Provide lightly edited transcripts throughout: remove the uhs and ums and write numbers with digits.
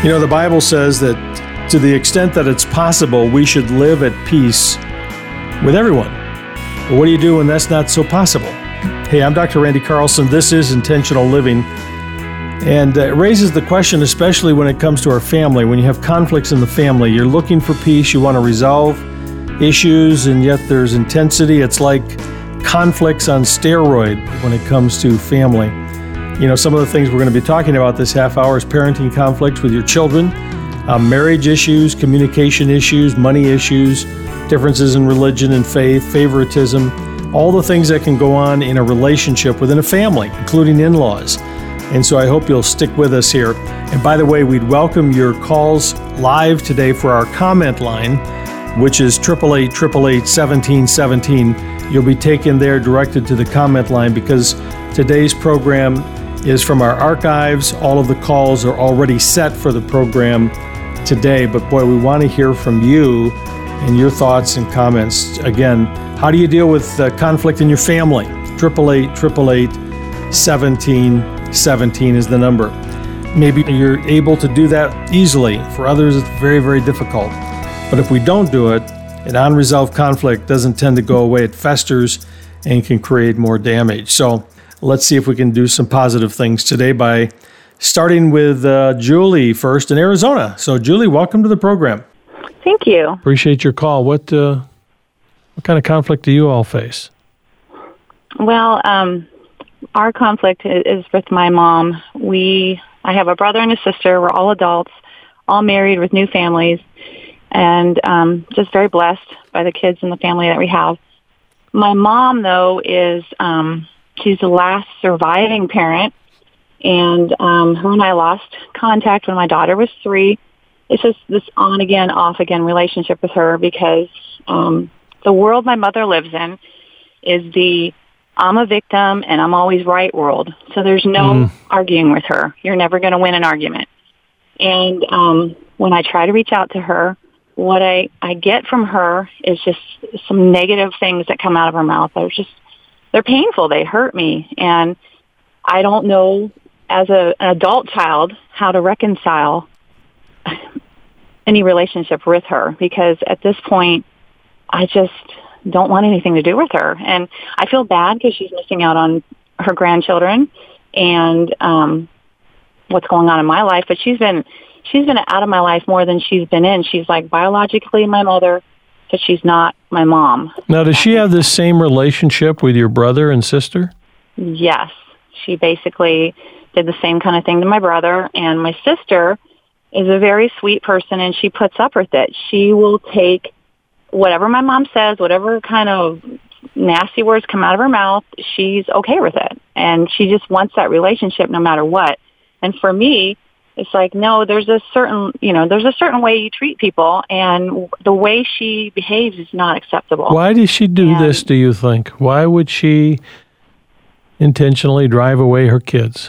You know, the Bible says that to the extent that it's possible, we should live at peace with everyone. But what do you do when that's not so possible? Hey, I'm Dr. Randy Carlson. This is Intentional Living. And it raises the question, especially when it comes to our family. When you have conflicts in the family, you're looking for peace, you want to resolve issues, and yet there's intensity. It's like conflicts on steroid when it comes to family. You know, some of the things we're going to be talking about this half hour is parenting conflicts with your children, marriage issues, communication issues, money issues, differences in religion and faith, favoritism, all the things that can go on in a relationship within a family, including in-laws. And so I hope you'll stick with us here. And by the way, we'd welcome your calls live today for our comment line, which is 888-888-1717. You'll be taken there, directed to the comment line, because today's program is from our archives. All of the calls are already set for the program today. But boy, we want to hear from you and your thoughts and comments. Again, how do you deal with conflict in your family? 888-888-1717 is the number. Maybe you're able to do that easily. For others, it's very, very difficult. But if we don't do it, an unresolved conflict doesn't tend to go away. It festers and can create more damage. So let's see if we can do some positive things today by starting with Julie first in Arizona. So Julie, welcome to the program. Thank you. Appreciate your call. What kind of conflict do you all face? Well, our conflict is with my mom. I have a brother and a sister. We're all adults, all married with new families, and just very blessed by the kids and the family that we have. My mom, though, is she's the last surviving parent, and her and I lost contact when my daughter was 3. It's just this on-again, off-again relationship with her because the world my mother lives in is the I'm a victim and I'm always right world. So there's no arguing with her. You're never going to win an argument. And when I try to reach out to her, what I get from her is just some negative things that come out of her mouth. They're painful. They hurt me. And I don't know, as an adult child, how to reconcile any relationship with her, because at this point, I just don't want anything to do with her. And I feel bad because she's missing out on her grandchildren and what's going on in my life. But she's been out of my life more than she's been in. She's like biologically my mother, but she's not my mom. Now, does she have this same relationship with your brother and sister? Yes. She basically did the same kind of thing to my brother. And my sister is a very sweet person, and she puts up with it. She will take whatever my mom says, whatever kind of nasty words come out of her mouth, she's okay with it. And she just wants that relationship no matter what. And for me, it's like, no, there's a certain way you treat people, and the way she behaves is not acceptable. Why does she do this, do you think? Why would she intentionally drive away her kids?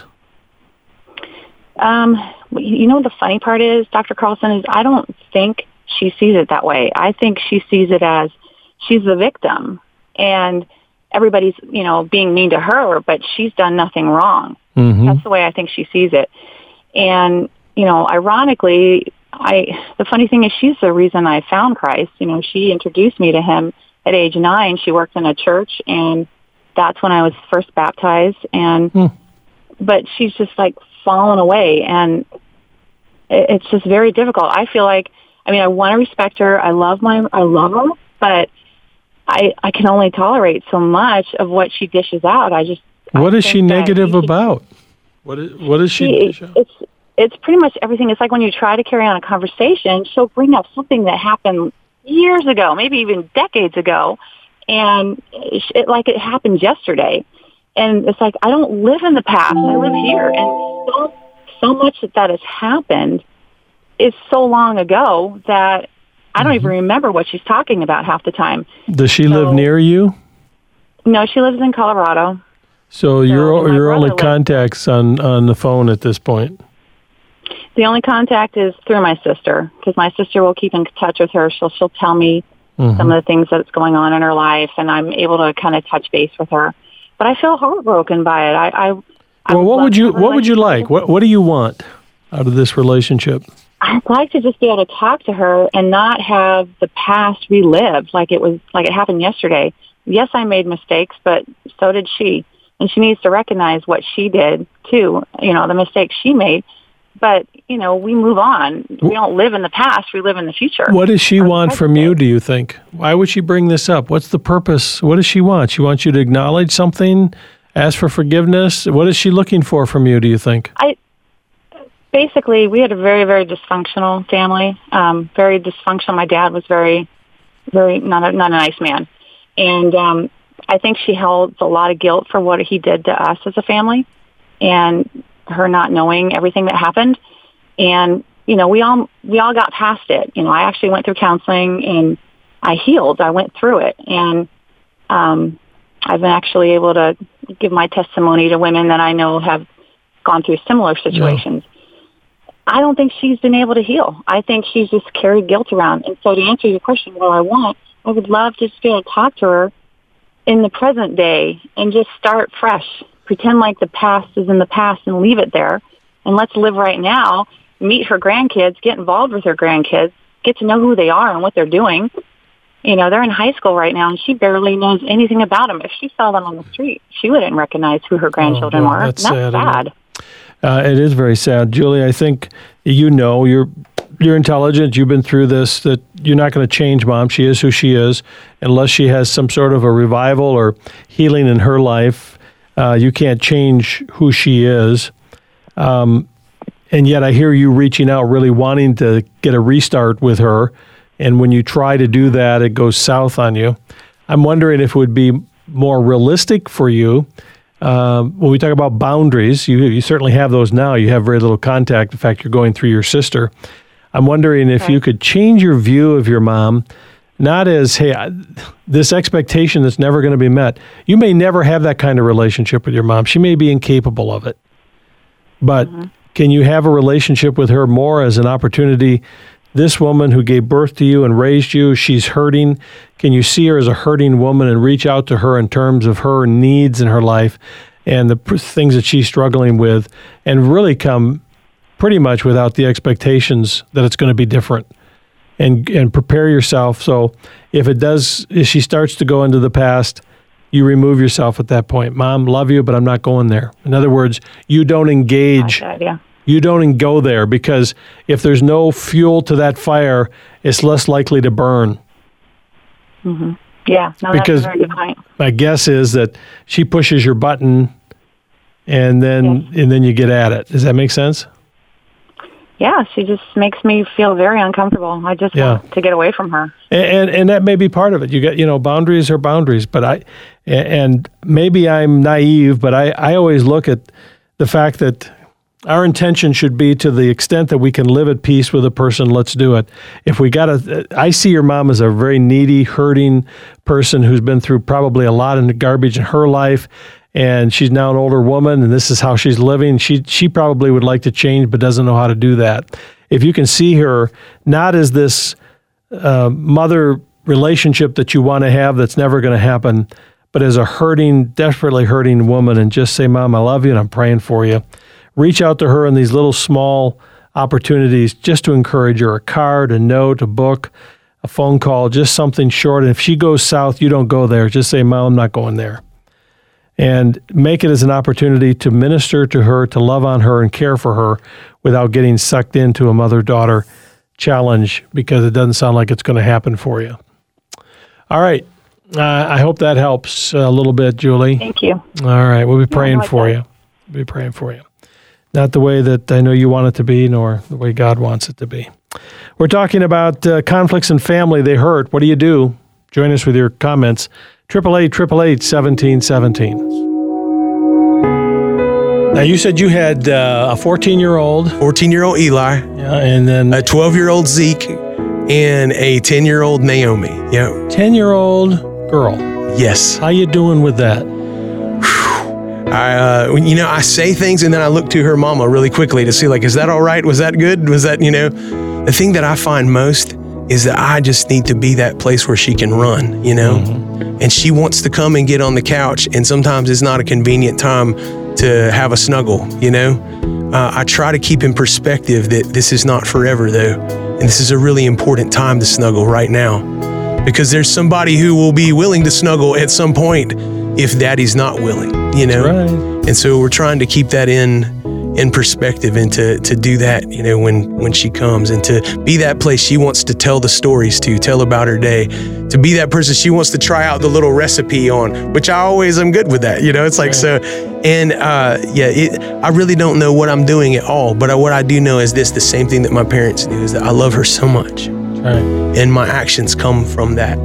You know, the funny part is, Dr. Carlson, is I don't think she sees it that way. I think she sees it as she's the victim, and everybody's, being mean to her, but she's done nothing wrong. Mm-hmm. That's the way I think she sees it. And, ironically, the funny thing is she's the reason I found Christ. She introduced me to him at age 9. She worked in a church, and that's when I was first baptized. But she's just like fallen away, and it's just very difficult. I feel like, I want to respect her. I love her, but I can only tolerate so much of what she dishes out. What is she negative about? What is she dish out? It's pretty much everything. It's like when you try to carry on a conversation, she'll bring up something that happened years ago, maybe even decades ago, and it happened yesterday. And it's like, I don't live in the past. I live here. And so much that has happened is so long ago that I don't even remember what she's talking about half the time. Does she live near you? No, she lives in Colorado. So your only contact's on the phone at this point? The only contact is through my sister, because my sister will keep in touch with her. She'll tell me some of the things that's going on in her life, and I'm able to kind of touch base with her. But I feel heartbroken by it. What would you like? What do you want out of this relationship? I'd like to just be able to talk to her and not have the past relived like it happened yesterday. Yes, I made mistakes, but so did she. And she needs to recognize what she did too, the mistakes she made. But, we move on. We don't live in the past, we live in the future. What does she want from you, do you think? Why would she bring this up? What's the purpose? What does she want? She wants you to acknowledge something, ask for forgiveness? What is she looking for from you, do you think? Basically, we had a very, very dysfunctional family, very dysfunctional. My dad was very, very not a nice man. And I think she held a lot of guilt for what he did to us as a family and her not knowing everything that happened. And, we all got past it. I actually went through counseling and I healed. I went through it. And I've been actually able to give my testimony to women that I know have gone through similar situations. Yeah. I don't think she's been able to heal. I think she's just carried guilt around. And so to answer your question, what I would love to just be able to talk to her in the present day and just start fresh. Pretend like the past is in the past and leave it there. And let's live right now, meet her grandkids, get involved with her grandkids, get to know who they are and what they're doing. They're in high school right now, and she barely knows anything about them. If she saw them on the street, she wouldn't recognize who her grandchildren were. That's sad. It is very sad. Julie, I think you're intelligent. You've been through this, that you're not going to change Mom. She is who she is. Unless she has some sort of a revival or healing in her life, you can't change who she is. And yet I hear you reaching out, really wanting to get a restart with her. And when you try to do that, it goes south on you. I'm wondering if it would be more realistic for you. When we talk about boundaries, you certainly have those now. You have very little contact. In fact, you're going through your sister. I'm wondering if you could change your view of your mom, not as, hey, this expectation that's never going to be met. You may never have that kind of relationship with your mom. She may be incapable of it. But can you have a relationship with her more as an opportunity? This woman who gave birth to you and raised you, she's hurting. Can you see her as a hurting woman and reach out to her in terms of her needs in her life and the things that she's struggling with, and really come pretty much without the expectations that it's going to be different, and prepare yourself so if she starts to go into the past, you remove yourself at that point. Mom, love you, but I'm not going there. In other words, you don't engage. You don't go there, because if there's no fuel to that fire, it's less likely to burn. Mm-hmm. Yeah, because that's a very good point. My guess is that she pushes your button, and then you get at it. Does that make sense? Yeah, she just makes me feel very uncomfortable. I just want to get away from her. And that may be part of it. You get, boundaries are boundaries. But and maybe I'm naive, but I always look at the fact that our intention should be, to the extent that we can live at peace with a person, let's do it. If we I see your mom as a very needy, hurting person who's been through probably a lot of garbage in her life, and she's now an older woman, and this is how she's living. She probably would like to change, but doesn't know how to do that. If you can see her not as this mother relationship that you want to have that's never going to happen, but as a hurting, desperately hurting woman, and just say, Mom, I love you, and I'm praying for you. Reach out to her in these little small opportunities just to encourage her. A card, a note, a book, a phone call, just something short. And if she goes south, you don't go there. Just say, Mom, I'm not going there. And make it as an opportunity to minister to her, to love on her and care for her without getting sucked into a mother-daughter challenge, because it doesn't sound like it's going to happen for you. All right. I hope that helps a little bit, Julie. Thank you. All right. We'll be praying for you. We'll be praying for you. Not the way that I know you want it to be, nor the way God wants it to be. We're talking about conflicts in family. They hurt. What do you do? Join us with your comments. 888-1717. Now, you said you had a 14-year-old. 14-year-old Eli. Yeah, and then a 12-year-old Zeke and a 10-year-old Naomi. Yeah. 10-year-old girl. Yes. How you doing with that? I say things and then I look to her mama really quickly to see, like, is that all right? Was that good? Was that, the thing that I find most is that I just need to be that place where she can run, Mm-hmm. and she wants to come and get on the couch, and sometimes it's not a convenient time to have a snuggle, you know? I try to keep in perspective that this is not forever, though. And this is a really important time to snuggle right now, because there's somebody who will be willing to snuggle at some point if daddy's not willing, you know? Right. And so we're trying to keep that in perspective, and to do that, you know, when she comes, and to be that place she wants to tell the stories to, tell about her day, to be that person she wants to try out the little recipe on, which I always am good with that, you know? It's like, so, and I really don't know what I'm doing at all, but what I do know is this, the same thing that my parents knew, is that I love her so much. Right. And my actions come from that.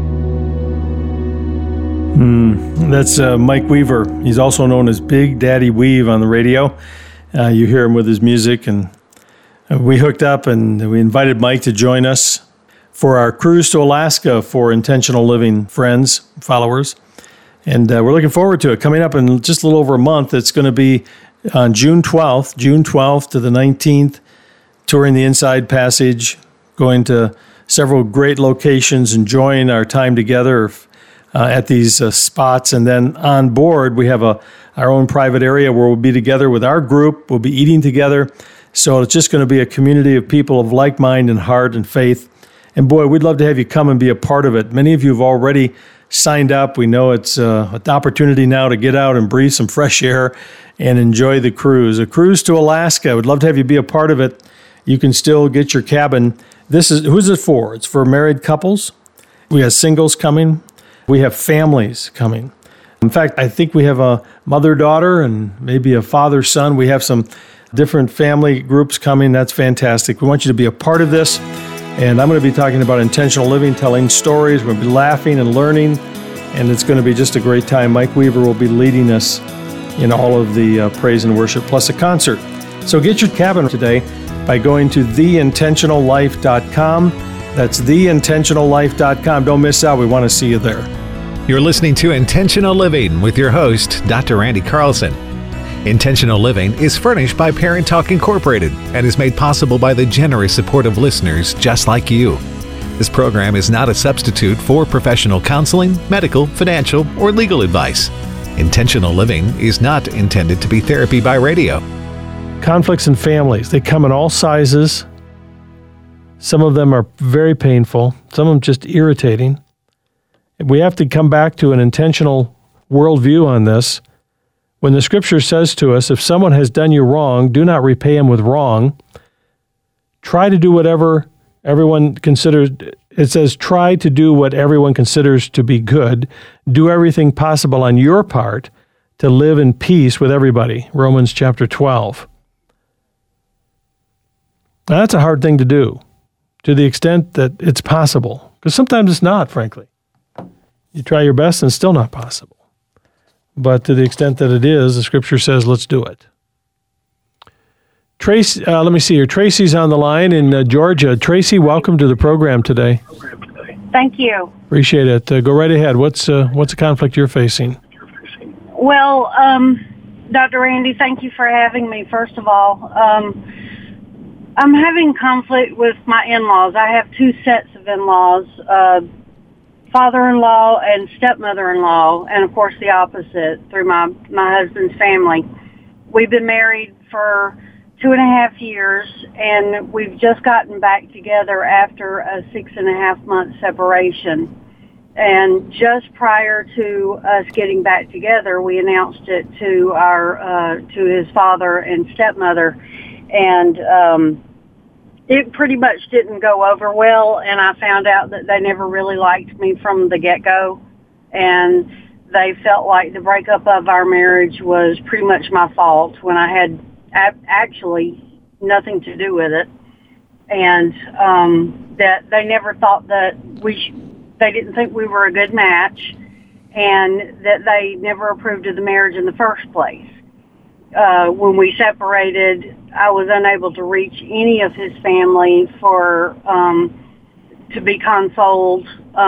That's Mike Weaver. He's also known as Big Daddy Weave on the radio. You hear him with his music, and we hooked up and we invited Mike to join us for our cruise to Alaska for Intentional Living friends, followers. And we're looking forward to it. Coming up in just a little over a month, it's going to be on June 12th to the 19th, touring the Inside Passage, going to several great locations, enjoying our time together at these spots. And then on board, we have our own private area where we'll be together with our group. We'll be eating together. So it's just going to be a community of people of like mind and heart and faith. And boy, we'd love to have you come and be a part of it. Many of you have already signed up. We know it's an opportunity now to get out and breathe some fresh air and enjoy the cruise. A cruise to Alaska. We'd love to have you be a part of it. You can still get your cabin. Who's it for? It's for married couples. We have singles coming. We have families coming. In fact, I think we have a mother-daughter and maybe a father-son. We have some different family groups coming. That's fantastic. We want you to be a part of this. And I'm going to be talking about intentional living, telling stories. We'll be laughing and learning. And it's going to be just a great time. Mike Weaver will be leading us in all of the praise and worship, plus a concert. So get your cabin today by going to theintentionallife.com. That's theintentionallife.com. Don't miss out. We want to see you there. You're listening to Intentional Living with your host, Dr. Randy Carlson. Intentional Living is furnished by Parent Talk Incorporated and is made possible by the generous support of listeners just like you. This program is not a substitute for professional counseling, medical, financial, or legal advice. Intentional Living is not intended to be therapy by radio. Conflicts in families, they come in all sizes. Some of them are very painful, some of them just irritating. We have to come back to an intentional worldview on this. When the scripture says to us, if someone has done you wrong, do not repay him with wrong. Try to do whatever everyone considers. It says, try to do what everyone considers to be good. Do everything possible on your part to live in peace with everybody. Romans chapter 12. Now, that's a hard thing to do, to the extent that it's possible. Because sometimes it's not, frankly. You try your best and it's still not possible. But to the extent that it is, the scripture says, let's do it. Tracy, let me see here. Tracy's on the line in Georgia. Tracy, welcome to the program today. Thank you. Appreciate it. Go right ahead. What's a conflict you're facing? Well, Dr. Randy, thank you for having me, first of all. I'm having conflict with my in-laws. I have two sets of in-laws, father-in-law and stepmother-in-law, and of course the opposite through my husband's family. We've been married for 2.5 years, and we've just gotten back together after a 6.5-month separation. And just prior to us getting back together, we announced it to to his father and stepmother, and it pretty much didn't go over well, and I found out that they never really liked me from the get-go, and they felt like the breakup of our marriage was pretty much my fault when I had actually nothing to do with it, and that they never thought that they didn't think we were a good match, and that they never approved of the marriage in the first place. When we separated, I was unable to reach any of his family to be consoled,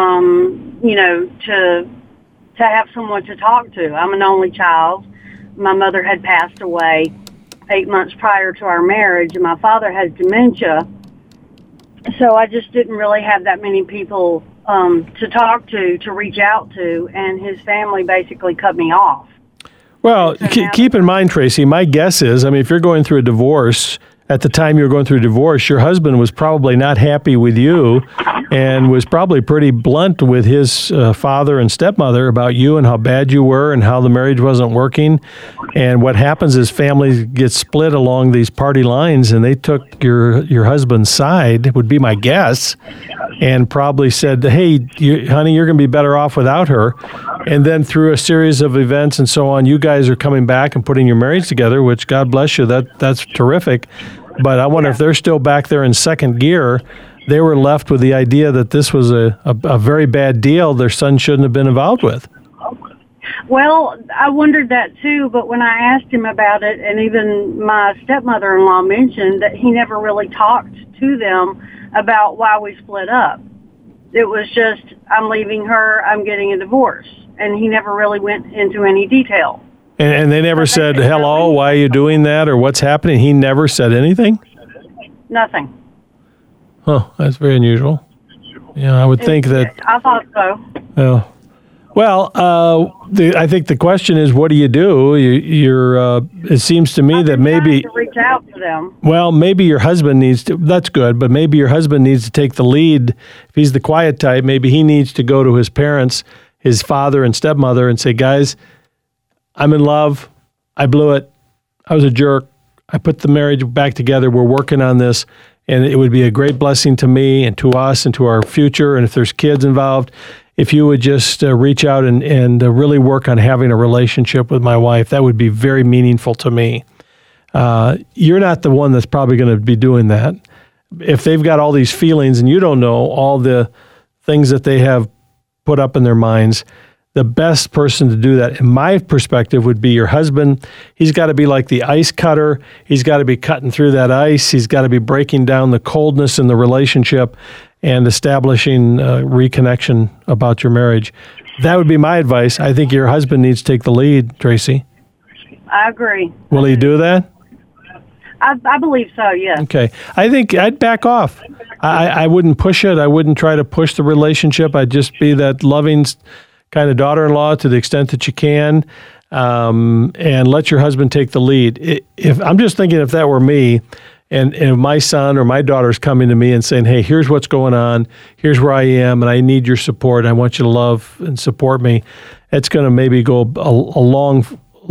to have someone to talk to. I'm an only child. My mother had passed away 8 months prior to our marriage, and my father has dementia. So I just didn't really have that many people to talk to reach out to, and his family basically cut me off. Well, keep in mind, Tracy, my guess is, if you're going through a divorce, at the time you were going through a divorce, your husband was probably not happy with you and was probably pretty blunt with his father and stepmother about you and how bad you were and how the marriage wasn't working. And what happens is families get split along these party lines, and they took your husband's side, would be my guess, and probably said, hey, honey, you're going to be better off without her. And then through a series of events and so on, you guys are coming back and putting your marriage together, which God bless you, that's terrific. But I wonder if they're still back there in second gear. They were left with the idea that this was a very bad deal their son shouldn't have been involved with. Well, I wondered that too, but when I asked him about it, and even my stepmother-in-law mentioned that he never really talked to them about why we split up. It was just, I'm leaving her, I'm getting a divorce. And he never really went into any detail. And they never said, hello, why are you doing that, or what's happening? He never said anything? Nothing. Huh, that's very unusual. Yeah, I would think that... I thought so. Yeah. Well, I think the question is, what do you do? It seems to me that maybe... to reach out to them. Well, maybe your husband needs to... That's good, but maybe your husband needs to take the lead. If he's the quiet type, maybe he needs to go to his parents, his father and stepmother, and say, guys, I'm in love. I blew it. I was a jerk. I put the marriage back together. We're working on this, and it would be a great blessing to me and to us and to our future. And if there's kids involved, if you would just reach out and really work on having a relationship with my wife, that would be very meaningful to me. You're not the one that's probably going to be doing that. If they've got all these feelings and you don't know all the things that they have put up in their minds, the best person to do that, in my perspective, would be your husband. He's got to be like the ice cutter. He's got to be cutting through that ice. He's got to be breaking down the coldness in the relationship and establishing reconnection about your marriage. That would be my advice. I think your husband needs to take the lead, Tracy. I agree. Will he do that? I believe so, yes. Okay. I think I'd back off. I wouldn't push it. I wouldn't try to push the relationship. I'd just be that loving kind of daughter-in-law to the extent that you can, and let your husband take the lead. If I'm just thinking, if that were me, and my son or my daughter's coming to me and saying, hey, here's what's going on, here's where I am, and I need your support, I want you to love and support me, it's going to maybe go a long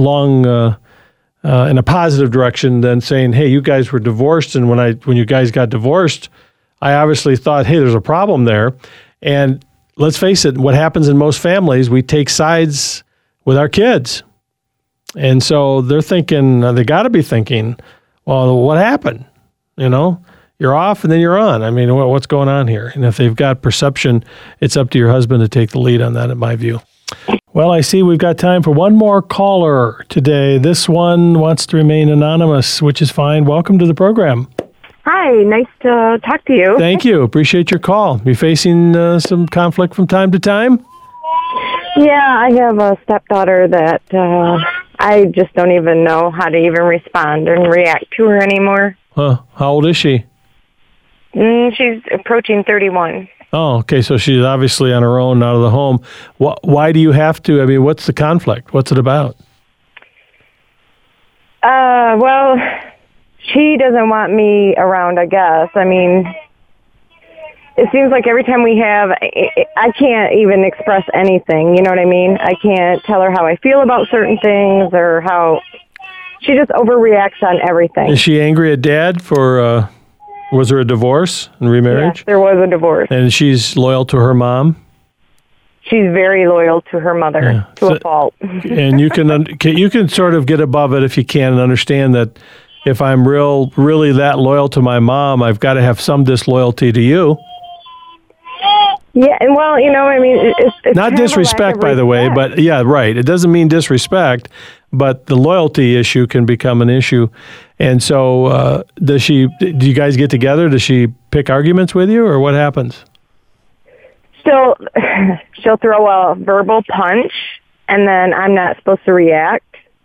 in a positive direction than saying, hey, you guys were divorced, and when you guys got divorced, I obviously thought, hey, there's a problem there. And let's face it, what happens in most families, we take sides with our kids. And so they're thinking, they got to be thinking, well, what happened? You're off and then you're on. I mean, what's going on here? And if they've got perception, it's up to your husband to take the lead on that, in my view. Well, I see we've got time for one more caller today. This one wants to remain anonymous, which is fine. Welcome to the program. Hi, nice to talk to you. Thank you. Appreciate your call. You facing some conflict from time to time? Yeah, I have a stepdaughter that I just don't even know how to even respond and react to her anymore. Huh. How old is she? She's approaching 31. Oh, okay. So she's obviously on her own, out of the home. Why do you have to? I mean, what's the conflict? What's it about? Well, she doesn't want me around, I guess. I mean, it seems like every time we have, I can't even express anything. You know what I mean? I can't tell her how I feel about certain things or how she just overreacts on everything. Is she angry at Dad for, was there a divorce and remarriage? Yes, there was a divorce. And she's loyal to her mom? She's very loyal to her mother, a fault. And you can sort of get above it if you can and understand that if I'm really that loyal to my mom, I've got to have some disloyalty to you. Yeah, and well, I mean, it's not disrespect, by the way, but yeah, right. It doesn't mean disrespect, but the loyalty issue can become an issue. And so, do you guys get together? Does she pick arguments with you, or what happens? She'll throw a verbal punch, and then I'm not supposed to react.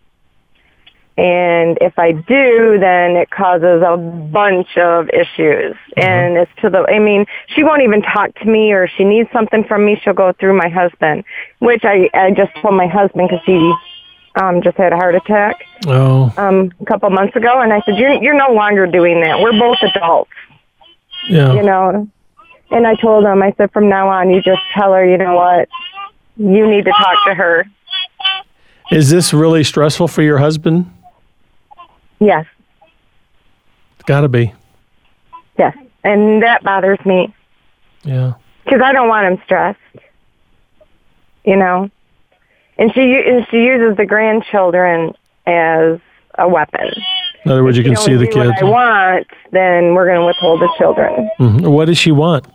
And if I do, then it causes a bunch of issues. Mm-hmm. And it's she won't even talk to me, or if she needs something from me, she'll go through my husband, which I just told my husband because just had a heart attack a couple months ago, and I said, you're no longer doing that. We're both adults. Yeah. You know, and I told him, I said, from now on, you just tell her, you know what, you need to talk to her. Is this really stressful for your husband? Yes. It's got to be. Yes, and that bothers me. Yeah. Because I don't want him stressed, you know. And she uses the grandchildren as a weapon. In other words, you can see the kids. If I want, then we're going to withhold the children. Mm-hmm. What does she want?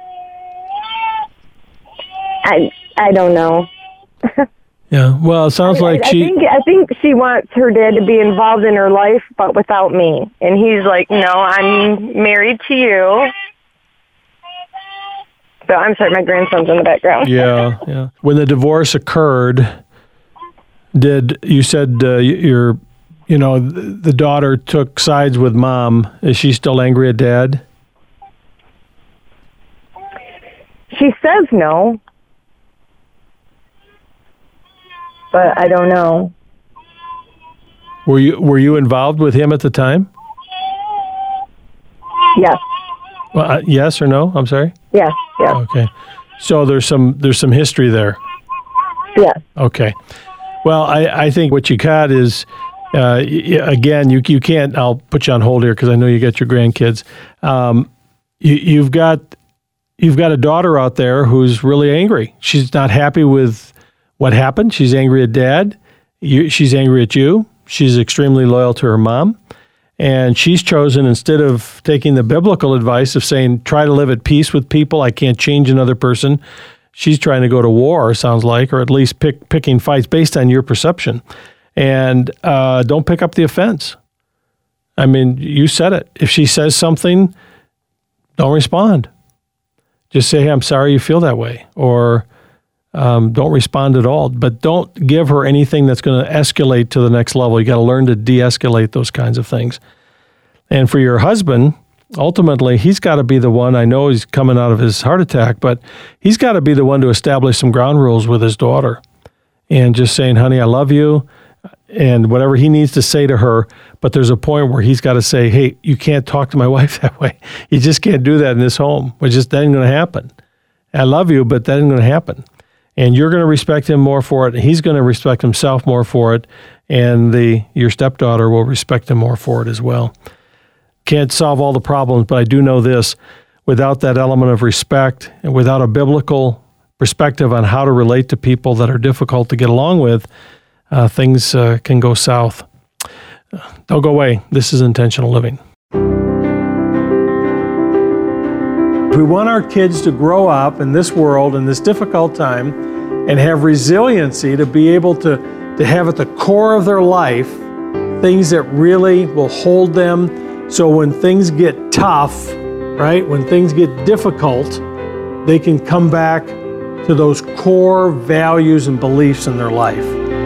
I don't know. Yeah. Well, it sounds like I think she wants her dad to be involved in her life, but without me. And he's like, no, I'm married to you. So I'm sorry, my grandson's in the background. Yeah. When the divorce occurred, you said the daughter took sides with mom. Is she still angry at dad? She says no. But I don't know. Were you involved with him at the time? Yes. Well, yes or no? I'm sorry. Yes. Yes. Okay. So there's some history there. Yes. Okay. Well, I think what you got is again you can't. I'll put you on hold here because I know you got your grandkids. You've got a daughter out there who's really angry. She's not happy with what happened. She's angry at dad. She's angry at you. She's extremely loyal to her mom. And she's chosen, instead of taking the biblical advice of saying, try to live at peace with people, I can't change another person, she's trying to go to war, sounds like, or at least picking fights based on your perception. And don't pick up the offense. I mean, you said it. If she says something, don't respond. Just say, hey, I'm sorry you feel that way. Or don't respond at all, but don't give her anything that's going to escalate to the next level. You got to learn to de-escalate those kinds of things. And for your husband, ultimately, he's got to be the one. I know he's coming out of his heart attack, but he's got to be the one to establish some ground rules with his daughter and just saying, honey, I love you, and whatever he needs to say to her. But there's a point where he's got to say, hey, you can't talk to my wife that way. You just can't do that in this home. That ain't going to happen. I love you, but that ain't going to happen. And you're going to respect him more for it, and he's going to respect himself more for it, and your stepdaughter will respect him more for it as well. Can't solve all the problems, but I do know this. Without that element of respect, and without a biblical perspective on how to relate to people that are difficult to get along with, things can go south. Don't go away. This is Intentional Living. We want our kids to grow up in this world, in this difficult time, and have resiliency to be able to have at the core of their life things that really will hold them. So when things get tough, right, when things get difficult, they can come back to those core values and beliefs in their life.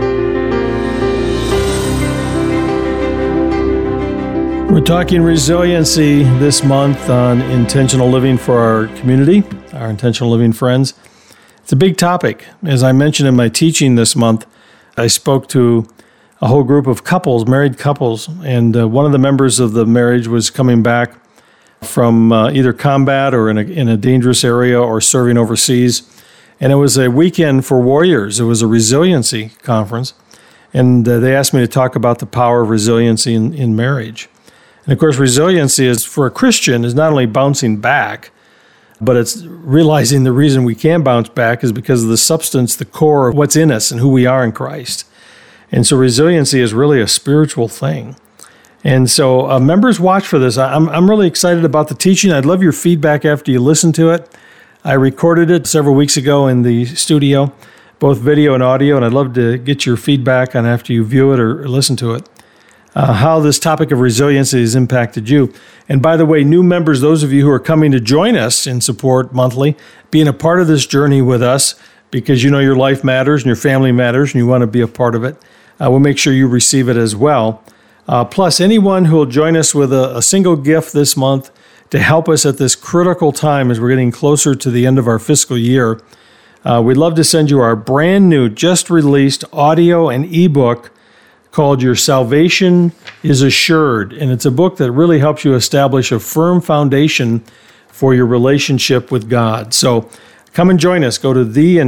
We're talking resiliency this month on Intentional Living for our community, our Intentional Living friends. It's a big topic. As I mentioned in my teaching this month, I spoke to a whole group of couples, married couples, and one of the members of the marriage was coming back from either combat or in a dangerous area or serving overseas. And it was a weekend for warriors. It was a resiliency conference. And they asked me to talk about the power of resiliency in marriage. And of course, resiliency is, for a Christian, is not only bouncing back, but it's realizing the reason we can bounce back is because of the substance, the core of what's in us and who we are in Christ. And so resiliency is really a spiritual thing. And so members, watch for this. I'm really excited about the teaching. I'd love your feedback after you listen to it. I recorded it several weeks ago in the studio, both video and audio, and I'd love to get your feedback on after you view it or listen to it. How this topic of resiliency has impacted you. And by the way, new members, those of you who are coming to join us in support monthly, being a part of this journey with us, because you know your life matters and your family matters and you want to be a part of it, we'll make sure you receive it as well. Plus, anyone who will join us with a single gift this month to help us at this critical time as we're getting closer to the end of our fiscal year, We'd love to send you our brand new, just released audio and ebook called Your Salvation is Assured. And it's a book that really helps you establish a firm foundation for your relationship with God. So come and join us. Go to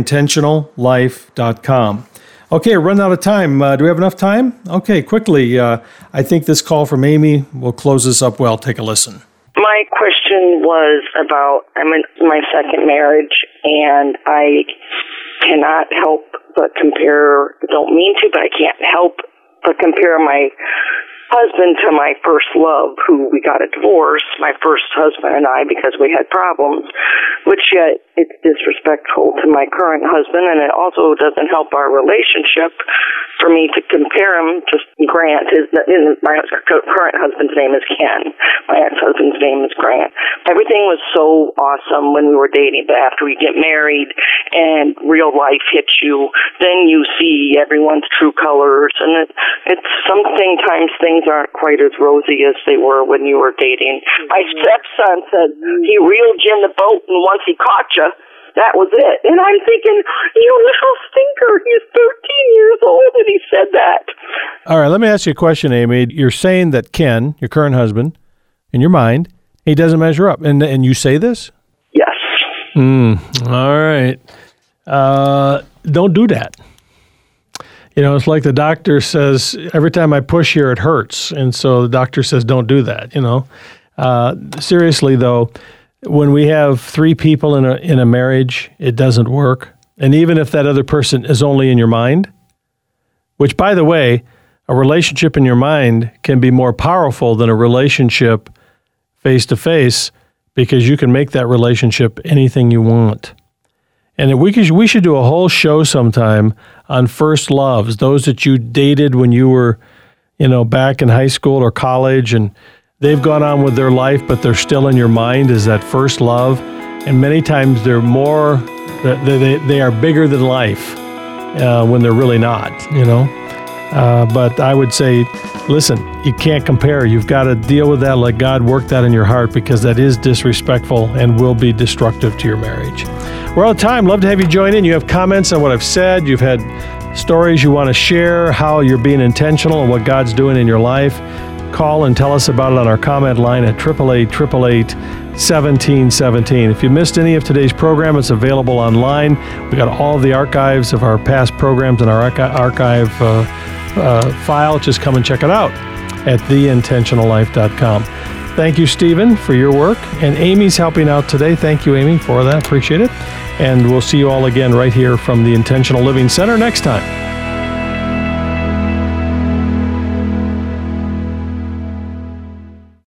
theintentionallife.com. Okay, run out of time. Do we have enough time? Okay, quickly. I think this call from Amy will close this up well. Take a listen. My question was about, I'm in my second marriage, and I cannot help but compare, don't mean to, but I can't help but compare my husband to my first love, who we got a divorce, my first husband and I, because we had problems, which yet it's disrespectful to my current husband, and it also doesn't help our relationship for me to compare him to Grant. My current husband's name is Ken. My ex-husband's name is Grant. Everything was so awesome when we were dating, but after we get married and real life hits you, then you see everyone's true colors, and it's sometimes things aren't quite as rosy as they were when you were dating. My stepson said he reeled you in the boat, and once he caught you, that was it. And I'm thinking, you little stinker, he's 13 years old, and he said that. All right, let me ask you a question, Amy. You're saying that Ken, your current husband, in your mind, he doesn't measure up, and you say this? Yes. All right. Don't do that. It's like the doctor says, every time I push here, it hurts. And so the doctor says, don't do that, Seriously, though, when we have three people in a marriage, it doesn't work. And even if that other person is only in your mind, which, by the way, a relationship in your mind can be more powerful than a relationship face-to-face, because you can make that relationship anything you want. And we should do a whole show sometime on first loves, those that you dated when you were, back in high school or college, and they've gone on with their life, but they're still in your mind as that first love. And many times they're more, they are bigger than life when they're really not, But I would say, listen, you can't compare. You've got to deal with that, let God work that in your heart, because that is disrespectful and will be destructive to your marriage. We're out of time. Love to have you join in. You have comments on what I've said. You've had stories you want to share, how you're being intentional and what God's doing in your life. Call and tell us about it on our comment line at 888-888-1717. If you missed any of today's program, it's available online. We got all of the archives of our past programs in our archive file. Just come and check it out at theintentionallife.com. Thank you, Stephen, for your work. And Amy's helping out today. Thank you, Amy, for that. Appreciate it. And we'll see you all again right here from the Intentional Living Center next time.